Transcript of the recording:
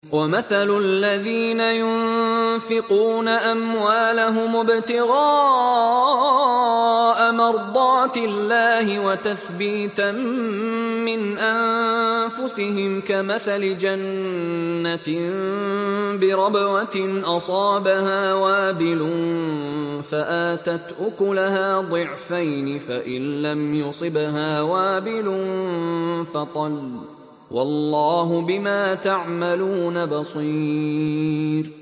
وَمَثَلُ الَّذِينَ يُنفِقُونَ أَمْوَالَهُمُ ابْتِغَاءَ مَرْضَاتِ اللَّهِ وَتَثْبِيتًا مِّنْ أَنفُسِهِمْ كَمَثَلِ جَنَّةٍ بِرَبْوَةٍ أَصَابَهَا وَابِلٌ فَآتَتْ أُكُلَهَا ضِعْفَيْنِ فَإِن لَّمْ يُصِبْهَا وَابِلٌ فَطَلٌّ ۗ وَاللَّهُ بِمَا تَعْمَلُونَ بَصِيرٌ.